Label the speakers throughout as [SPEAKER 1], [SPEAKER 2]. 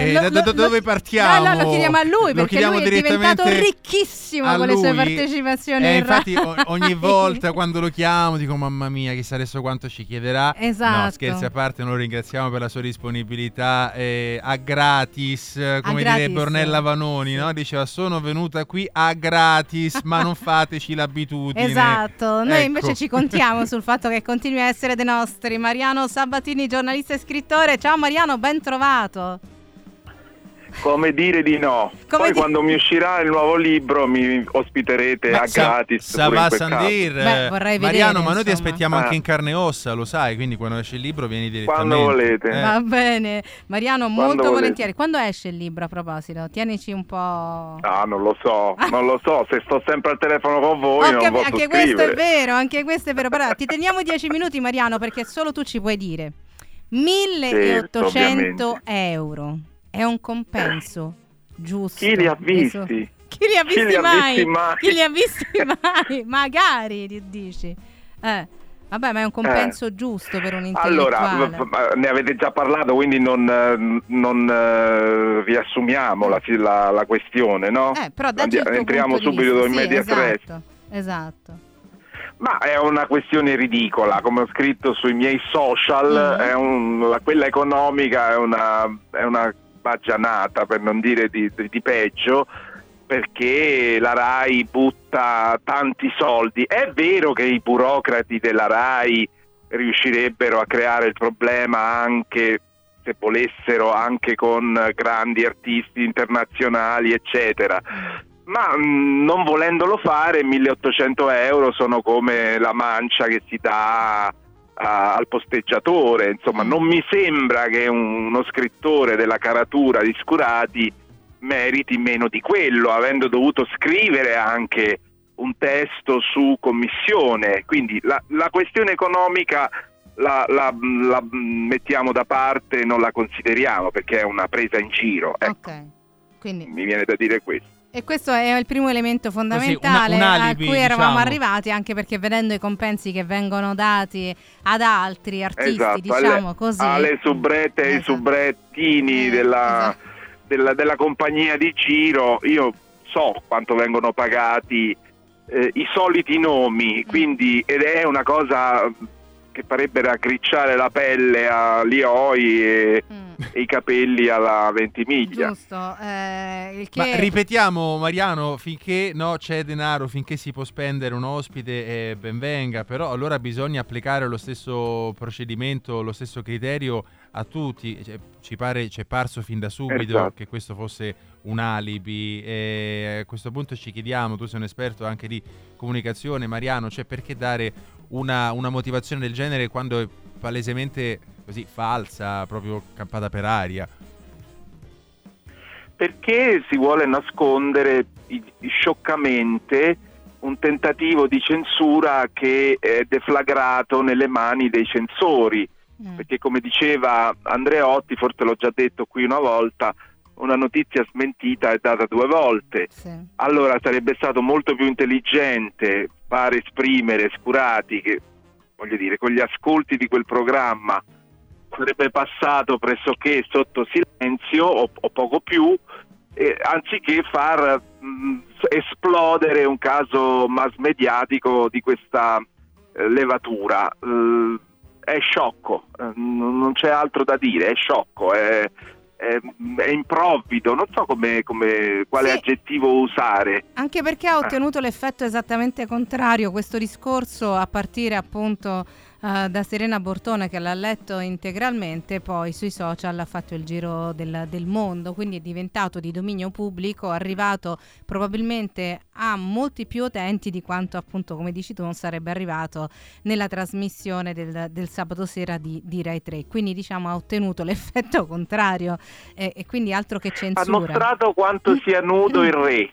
[SPEAKER 1] dove partiamo?
[SPEAKER 2] No, lo chiediamo a lui, perché lui è diventato ricchissimo con le sue partecipazioni.
[SPEAKER 1] Infatti ogni volta quando lo chiamo dico mamma mia, chissà adesso quanto ci chiederà.
[SPEAKER 2] Esatto.
[SPEAKER 1] No, scherzi a parte, noi lo ringraziamo per la sua disponibilità a gratis, come direbbe Ornella Vanoni, no? Diceva sono venuta qui a gratis, ma non fateci l'abitudine.
[SPEAKER 2] Esatto, noi invece ci contiamo sul fatto che continui a essere dei nostri. Mariano Sabatini, giornalista e scrittore. Ciao Mariano, ben trovato.
[SPEAKER 3] Come dire di no? Poi quando mi uscirà il nuovo libro mi ospiterete a gratis.
[SPEAKER 1] Sava Sandir.
[SPEAKER 2] Vorrei
[SPEAKER 1] Mariano,
[SPEAKER 2] vedere,
[SPEAKER 1] ma noi ti aspettiamo anche in carne e ossa, lo sai, quindi quando esce il libro vieni direttamente.
[SPEAKER 3] Quando volete.
[SPEAKER 2] Va bene, Mariano, molto volentieri. Quando esce il libro, a proposito? Tienici un po'.
[SPEAKER 3] Ah, non lo so, se sto sempre al telefono con voi non posso
[SPEAKER 2] anche
[SPEAKER 3] scrivere.
[SPEAKER 2] Anche questo è vero, però ti teniamo 10 minuti Mariano, perché solo tu ci puoi dire. 1.800 euro. È un compenso giusto?
[SPEAKER 3] Chi li ha visti?
[SPEAKER 2] Chi li ha visti mai? Chi li ha visti mai? Magari, dici. Vabbè, ma è un compenso giusto per un intellettuale.
[SPEAKER 3] Allora, ne avete già parlato, quindi non riassumiamo la questione, no?
[SPEAKER 2] Però
[SPEAKER 3] entriamo subito in medias res.
[SPEAKER 2] Esatto.
[SPEAKER 3] Ma è una questione ridicola, come ho scritto sui miei social, quella economica è una baggianata, per non dire di peggio, perché la RAI butta tanti soldi. È vero che i burocrati della RAI riuscirebbero a creare il problema anche, se volessero, anche con grandi artisti internazionali, eccetera. Ma non volendolo fare, 1.800 euro sono come la mancia che si dà al posteggiatore. Insomma, non mi sembra che uno scrittore della caratura di Scurati meriti meno di quello, avendo dovuto scrivere anche un testo su commissione. Quindi la questione economica la mettiamo da parte, non la consideriamo, perché è una presa in giro.
[SPEAKER 2] Ok, quindi
[SPEAKER 3] mi viene da dire questo.
[SPEAKER 2] E questo è il primo elemento fondamentale
[SPEAKER 1] un alibi,
[SPEAKER 2] a cui eravamo arrivati, anche perché vedendo i compensi che vengono dati ad altri artisti, diciamo così,
[SPEAKER 3] alle subrette e ai subrettini della compagnia di giro, io so quanto vengono pagati i soliti nomi, quindi, ed è una cosa che farebbe raccricciare la pelle a Lioi e i capelli alla Ventimiglia.
[SPEAKER 2] Giusto.
[SPEAKER 1] Ma ripetiamo, Mariano, finché c'è denaro, finché si può spendere un ospite, ben venga, però allora bisogna applicare lo stesso procedimento, lo stesso criterio a tutti. Ci è parso fin da subito che questo fosse un alibi, e a questo punto ci chiediamo, tu sei un esperto anche di comunicazione, Mariano, perché dare una motivazione del genere quando è palesemente così falsa, proprio campata per aria?
[SPEAKER 3] Perché si vuole nascondere scioccamente un tentativo di censura che è deflagrato nelle mani dei censori, perché, come diceva Andreotti, forse l'ho già detto qui una volta, una notizia smentita è data 2 volte. Allora sarebbe stato molto più intelligente far esprimere Scurati, che, voglio dire, con gli ascolti di quel programma sarebbe passato pressoché sotto silenzio o poco più, anziché far esplodere un caso mass mediatico di questa levatura. È sciocco, non c'è altro da dire, è sciocco, è improvvido, non so quale aggettivo usare.
[SPEAKER 2] Anche perché ha ottenuto l'effetto esattamente contrario questo discorso, a partire appunto da Serena Bortone, che l'ha letto integralmente, poi sui social ha fatto il giro del mondo, quindi è diventato di dominio pubblico, arrivato probabilmente a molti più utenti di quanto, appunto, come dici tu, non sarebbe arrivato nella trasmissione del sabato sera di Rai 3. Quindi, diciamo, ha ottenuto l'effetto contrario, e quindi altro che censura.
[SPEAKER 3] Ha mostrato quanto sia nudo il re,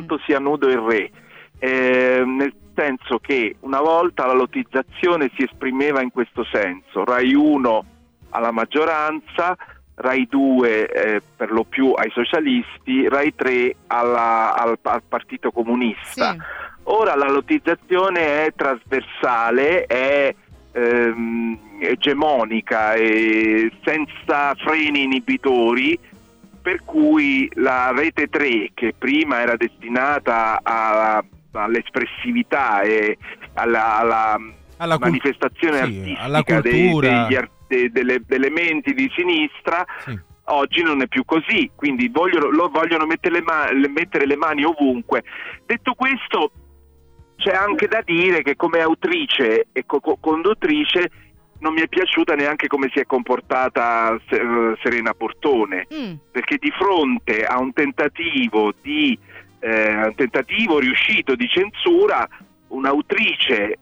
[SPEAKER 3] nel senso che una volta la lottizzazione si esprimeva in questo senso: Rai 1 alla maggioranza, Rai 2 per lo più ai socialisti, Rai 3 al Partito Comunista. Sì. Ora la lottizzazione è trasversale, è egemonica e senza freni inibitori, per cui la Rete 3, che prima era destinata all'espressività e alla manifestazione artistica
[SPEAKER 1] alla cultura,
[SPEAKER 3] delle menti di sinistra, sì. Oggi non è più così, quindi vogliono mettere le mani ovunque. Detto questo, c'è anche da dire che come autrice e conduttrice non mi è piaciuta neanche come si è comportata Serena Bortone, perché di fronte a un tentativo riuscito di censura, un'autrice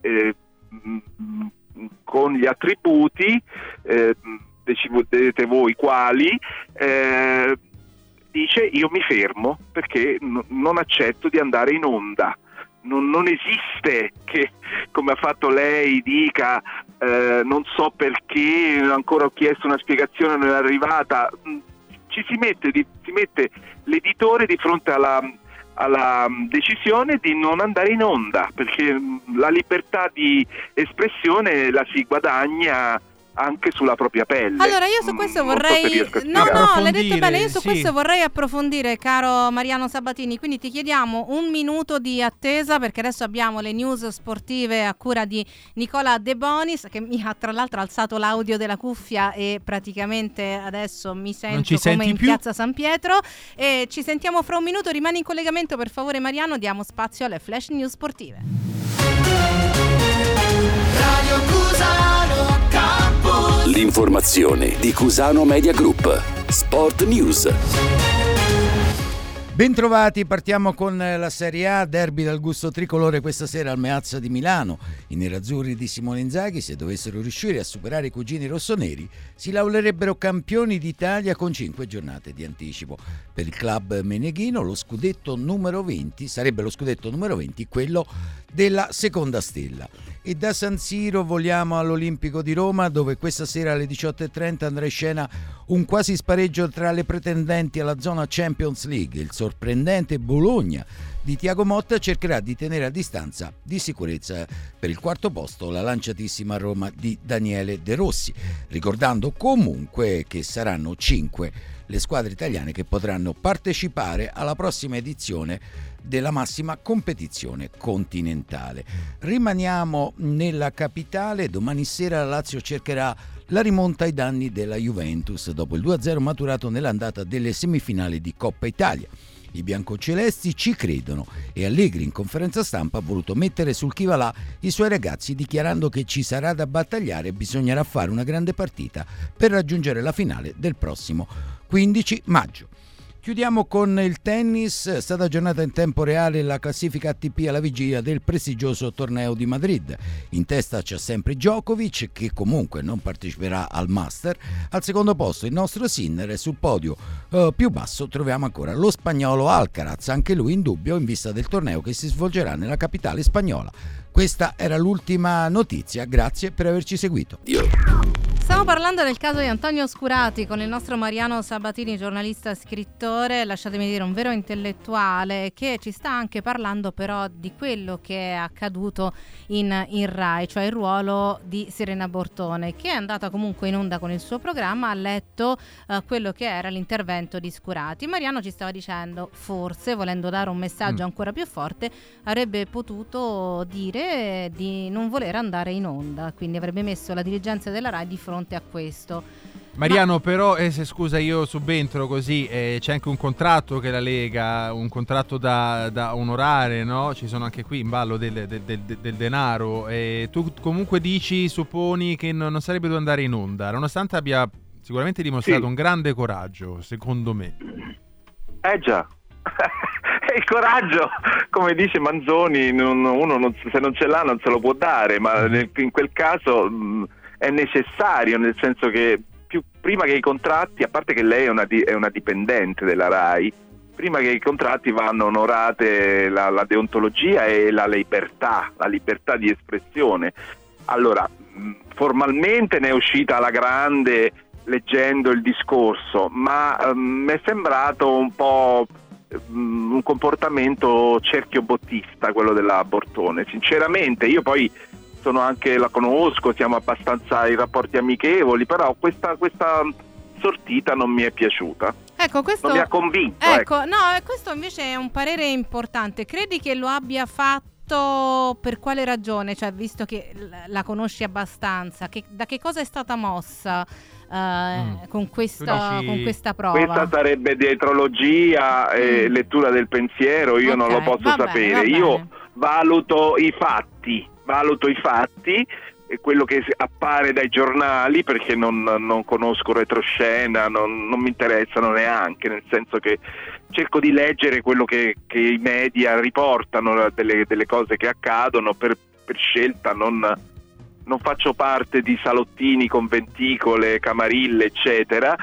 [SPEAKER 3] con gli attributi, decidete voi quali, dice: io mi fermo perché non accetto di andare in onda. Non esiste che, come ha fatto lei, dica non so perché, ancora ho chiesto una spiegazione, non è arrivata. Si mette l'editore di fronte alla decisione di non andare in onda, perché la libertà di espressione la si guadagna anche sulla propria pelle.
[SPEAKER 2] Allora io su questo vorrei l'hai detto bene, io su questo vorrei approfondire, caro Mariano Sabatini, quindi ti chiediamo un minuto di attesa, perché adesso abbiamo le news sportive a cura di Nicola De Bonis, che mi ha tra l'altro alzato l'audio della cuffia e praticamente adesso mi sento come in piazza San Pietro, e ci sentiamo fra un minuto. Rimani in collegamento per favore, Mariano, diamo spazio alle flash news sportive.
[SPEAKER 4] Radio Cusano Campus. L'informazione di Cusano Media Group. Sport News.
[SPEAKER 5] Bentrovati, partiamo con la Serie A, derby dal gusto tricolore questa sera al Meazza di Milano. I nerazzurri di Simone Inzaghi, se dovessero riuscire a superare i cugini rossoneri, si laureerebbero campioni d'Italia con 5 giornate di anticipo. Per il club meneghino lo scudetto numero 20 sarebbe lo scudetto numero 20, quello della seconda stella. E da San Siro voliamo all'Olimpico di Roma, dove questa sera alle 18:30 andrà in scena un quasi spareggio tra le pretendenti alla zona Champions League. Il sorprendente Bologna di Thiago Motta cercherà di tenere a distanza di sicurezza per il quarto posto la lanciatissima Roma di Daniele De Rossi, ricordando comunque che saranno 5 le squadre italiane che potranno partecipare alla prossima edizione della massima competizione continentale. Rimaniamo nella capitale, domani sera la Lazio cercherà la rimonta ai danni della Juventus dopo il 2-0 maturato nell'andata delle semifinali di Coppa Italia. I biancocelesti ci credono e Allegri in conferenza stampa ha voluto mettere sul chi va là i suoi ragazzi, dichiarando che ci sarà da battagliare e bisognerà fare una grande partita per raggiungere la finale del prossimo 15 maggio. Chiudiamo con il tennis. È stata aggiornata in tempo reale la classifica ATP alla vigilia del prestigioso torneo di Madrid. In testa c'è sempre Djokovic, che comunque non parteciperà al Master. Al secondo posto il nostro Sinner, e sul podio più basso troviamo ancora lo spagnolo Alcaraz, anche lui in dubbio in vista del torneo che si svolgerà nella capitale spagnola. Questa era l'ultima notizia, grazie per averci seguito.
[SPEAKER 2] Stiamo parlando del caso di Antonio Scurati con il nostro Mariano Sabatini, giornalista, scrittore, lasciatemi dire un vero intellettuale, che ci sta anche parlando però di quello che è accaduto in Rai, cioè il ruolo di Serena Bortone, che è andata comunque in onda con il suo programma, ha letto quello che era l'intervento di Scurati. Mariano ci stava dicendo, forse volendo dare un messaggio ancora più forte, avrebbe potuto dire di non voler andare in onda, quindi avrebbe messo la dirigenza della Rai di fronte a questo.
[SPEAKER 1] Mariano, però se scusa, io subentro così, c'è anche un contratto che la Lega, un contratto da onorare, no? Ci sono anche qui in ballo del denaro, e tu comunque supponi che non sarebbe dovuto andare in onda, nonostante abbia sicuramente dimostrato un grande coraggio, secondo me.
[SPEAKER 3] Già. Il coraggio, come dice Manzoni, se non ce l'ha non se lo può dare, ma in quel caso è necessario, nel senso che prima che i contratti, a parte che lei è una dipendente della Rai, prima che i contratti vanno onorate la deontologia e la libertà di espressione. Allora, formalmente ne è uscita alla grande leggendo il discorso, ma mi è sembrato un po' un comportamento cerchiobottista quello della Bortone. Sinceramente, io poi la conosco, siamo abbastanza in rapporti amichevoli, però questa sortita non mi è piaciuta.
[SPEAKER 2] Ecco, questo
[SPEAKER 3] non mi ha convinto.
[SPEAKER 2] No, questo invece è un parere importante. Credi che lo abbia fatto per quale ragione? Cioè, visto che la conosci abbastanza, da che cosa è stata mossa con questa prova?
[SPEAKER 3] Questa sarebbe dietrologia e lettura del pensiero, io non lo posso sapere. Io valuto i fatti e quello che appare dai giornali, perché non conosco retroscena, non mi interessano neanche, nel senso che cerco di leggere quello che i media riportano delle cose che accadono per scelta, non faccio parte di salottini, conventicole, camarille, eccetera.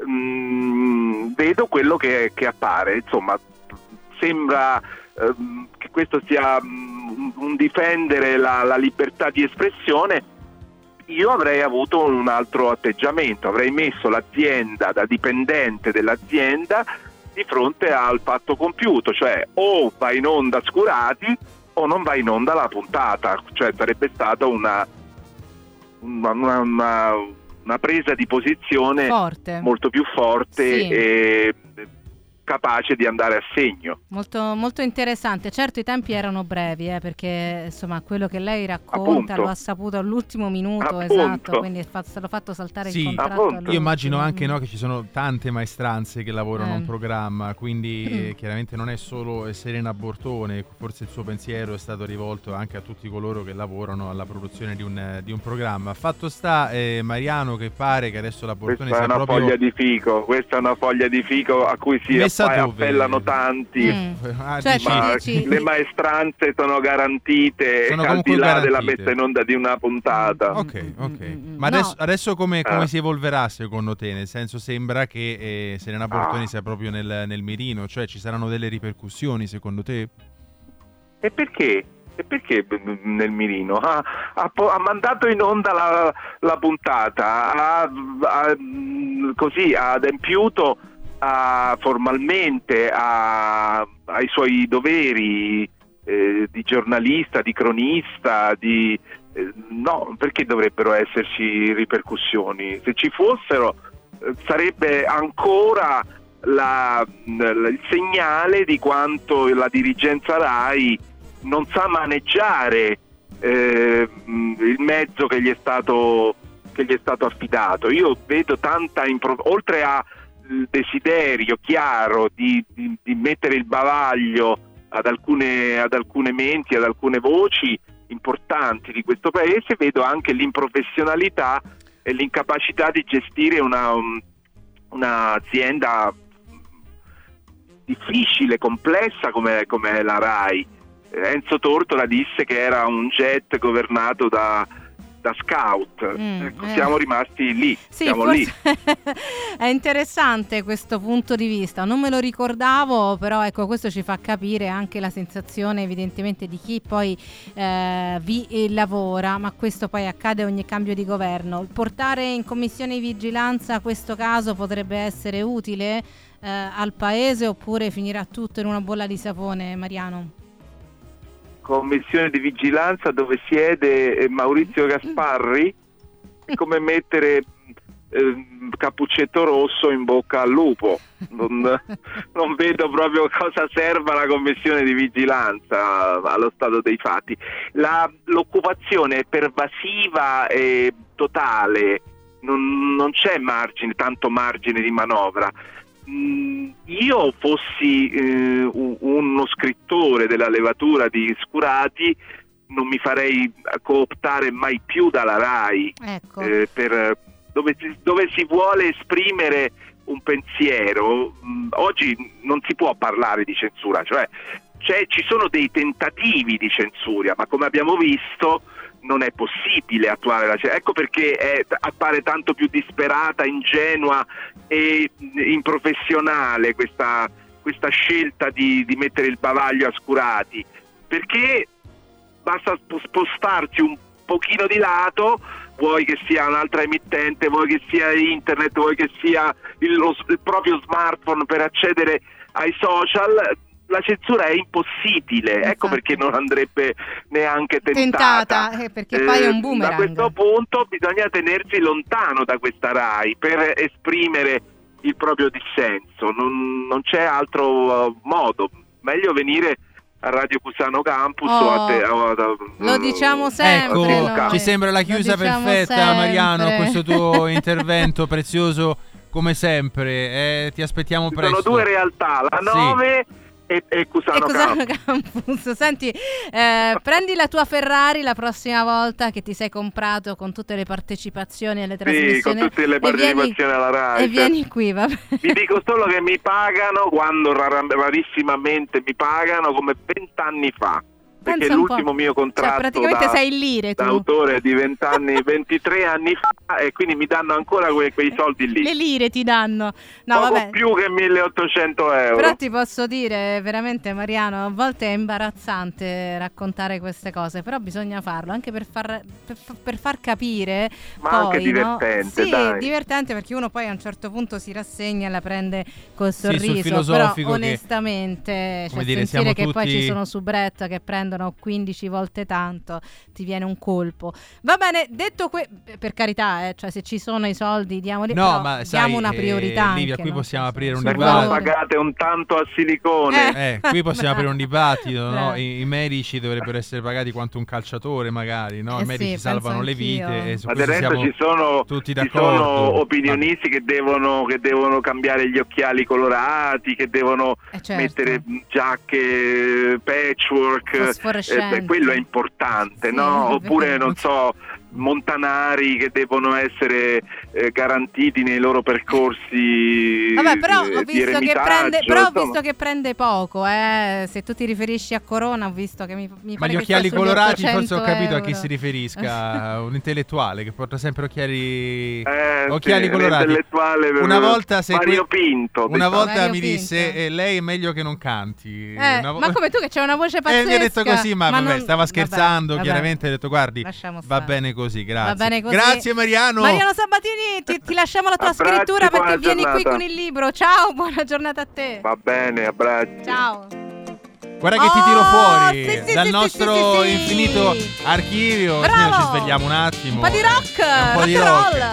[SPEAKER 3] Vedo quello che appare, insomma, sembra che questo sia un difendere la libertà di espressione. Io avrei avuto un altro atteggiamento, avrei messo l'azienda, da dipendente dell'azienda, di fronte al fatto compiuto, cioè o va in onda Scurati o non va in onda la puntata, cioè sarebbe stata una presa di posizione forte, molto più forte, sì, e capace di andare a segno.
[SPEAKER 2] Molto, molto interessante. Certo, i tempi erano brevi, perché insomma quello che lei racconta, appunto, lo ha saputo all'ultimo minuto, appunto, esatto, quindi è stato fatto saltare, sì, il contratto.
[SPEAKER 1] Io immagino anche che ci sono tante maestranze che lavorano in programma, quindi chiaramente non è solo Serena Bortone, forse il suo pensiero è stato rivolto anche a tutti coloro che lavorano alla produzione di un programma. Fatto sta, Mariano, che pare che adesso la Bortone
[SPEAKER 3] questa
[SPEAKER 1] sia proprio...
[SPEAKER 3] questa è una foglia di fico a cui si appellano tanti, ma le maestranze sono garantite, sono al di là della messa in onda di una puntata.
[SPEAKER 1] Ok. Ma adesso come si evolverà secondo te? Nel senso, sembra che Serena Bortone sia proprio nel mirino, cioè ci saranno delle ripercussioni secondo te?
[SPEAKER 3] E perché nel mirino? Ha mandato in onda la puntata, così ha adempiuto formalmente ai suoi doveri di giornalista, di cronista, no, perché dovrebbero esserci ripercussioni? Se ci fossero sarebbe ancora il segnale di quanto la dirigenza RAI non sa maneggiare il mezzo che gli è stato affidato. Io vedo tanta oltre a desiderio chiaro di mettere il bavaglio ad alcune menti, ad alcune voci importanti di questo paese, vedo anche l'improfessionalità e l'incapacità di gestire un'azienda difficile, complessa come la RAI. Enzo Tortora disse che era un jet governato da scout. Siamo rimasti lì,
[SPEAKER 2] sì,
[SPEAKER 3] siamo lì.
[SPEAKER 2] È interessante questo punto di vista, non me lo ricordavo, però ecco, questo ci fa capire anche la sensazione evidentemente di chi poi vi lavora, ma questo poi accade ogni cambio di governo. Portare in commissione di vigilanza questo caso potrebbe essere utile al paese, oppure finirà tutto in una bolla di sapone, Mariano?
[SPEAKER 3] Commissione di vigilanza dove siede Maurizio Gasparri, è come mettere cappuccetto rosso in bocca al lupo. Non vedo proprio cosa serva la commissione di vigilanza allo stato dei fatti. L'occupazione è pervasiva e totale, non c'è tanto margine di manovra. Io fossi uno scrittore della levatura di Scurati, non mi farei cooptare mai più dalla RAI, ecco. Per dove si vuole esprimere un pensiero. Oggi non si può parlare di censura, cioè ci sono dei tentativi di censura, ma come abbiamo visto non è possibile attuare la censura. Ecco perché appare tanto più disperata, ingenua e improfessionale questa scelta di mettere il bavaglio a Scurati, perché basta spostarsi un pochino di lato, vuoi che sia un'altra emittente, vuoi che sia internet, vuoi che sia il proprio smartphone per accedere ai social. La censura è impossibile, esatto. Ecco perché non andrebbe neanche tentata,
[SPEAKER 2] perché poi è un boomerang.
[SPEAKER 3] Da questo punto bisogna tenersi lontano da questa RAI per esprimere il proprio dissenso, non c'è altro modo, meglio venire a Radio Cusano Campus
[SPEAKER 2] lo diciamo sempre.
[SPEAKER 1] Ecco, ci sembra la chiusa perfetta, sempre. Mariano, questo tuo intervento prezioso come sempre. Ti aspettiamo presto.
[SPEAKER 3] Sono due realtà, la 9 e Cusano
[SPEAKER 2] Campus. Senti, prendi la tua Ferrari la prossima volta che ti sei comprato con tutte le partecipazioni alle trasmissioni.
[SPEAKER 3] Sì, con tutte le partecipazioni alla Rai.
[SPEAKER 2] E vieni qui, va bene.
[SPEAKER 3] Vi dico solo che mi pagano quando rarissimamente mi pagano come 20 anni fa. Perché l'ultimo mio contratto,
[SPEAKER 2] cioè, praticamente sei in lire tu.
[SPEAKER 3] Da autore di 20 anni, 23 anni fa, e quindi mi danno ancora quei soldi lì.
[SPEAKER 2] Le lire ti danno. No,
[SPEAKER 3] poco
[SPEAKER 2] vabbè.
[SPEAKER 3] Più che 1.800 euro.
[SPEAKER 2] Però ti posso dire veramente, Mariano, a volte è imbarazzante raccontare queste cose, però bisogna farlo anche per far capire.
[SPEAKER 3] Ma
[SPEAKER 2] poi,
[SPEAKER 3] anche divertente,
[SPEAKER 2] no? Sì,
[SPEAKER 3] dai.
[SPEAKER 2] Divertente, perché uno poi a un certo punto si rassegna e la prende col sorriso.
[SPEAKER 1] Sul filosofico,
[SPEAKER 2] però onestamente,
[SPEAKER 1] come dire,
[SPEAKER 2] sentire che
[SPEAKER 1] tutti...
[SPEAKER 2] poi ci sono soubrette che prendono 15 volte tanto, ti viene un colpo. Va bene, detto per carità, cioè se ci sono i soldi diamoli,
[SPEAKER 1] no, ma
[SPEAKER 2] diamo una priorità.
[SPEAKER 1] Livia,
[SPEAKER 2] anche,
[SPEAKER 1] qui
[SPEAKER 2] no?
[SPEAKER 1] possiamo aprire un
[SPEAKER 3] Se
[SPEAKER 1] dibattito.
[SPEAKER 3] pagate un tanto a silicone.
[SPEAKER 1] Qui possiamo aprire un dibattito, no? I medici dovrebbero essere pagati quanto un calciatore, magari, no? I medici salvano le vite e su
[SPEAKER 3] ma del resto ci sono opinionisti che devono cambiare gli occhiali colorati, che devono mettere giacche patchwork, quello è importante, sì, no? Oppure non so, montanari che devono essere garantiti nei loro percorsi.
[SPEAKER 2] Vabbè, però ho visto che prende poco, se tu ti riferisci a Corona, ho visto che mi
[SPEAKER 1] ma
[SPEAKER 2] pare
[SPEAKER 1] gli occhiali colorati forse ho capito
[SPEAKER 2] euro.
[SPEAKER 1] A chi si riferisca. Un intellettuale che porta sempre occhiali colorati. Una volta
[SPEAKER 3] Mario Pinto.
[SPEAKER 1] Una volta mi disse lei è meglio che non canti.
[SPEAKER 2] Ma come tu che c'hai una voce pazzesca.
[SPEAKER 1] Mi ha detto così, ma vabbè, stava scherzando,
[SPEAKER 2] vabbè.
[SPEAKER 1] chiaramente. Ha detto guardi, va bene così, grazie. Grazie Mariano
[SPEAKER 2] Sabatini, ti lasciamo la tua scrittura perché vieni qui con il libro. Ciao, buona giornata a te.
[SPEAKER 3] Va bene, abbracci.
[SPEAKER 2] Ciao.
[SPEAKER 1] Guarda che ti tiro fuori dal nostro infinito archivio. Noi ci svegliamo un attimo.
[SPEAKER 2] Un po' di rock.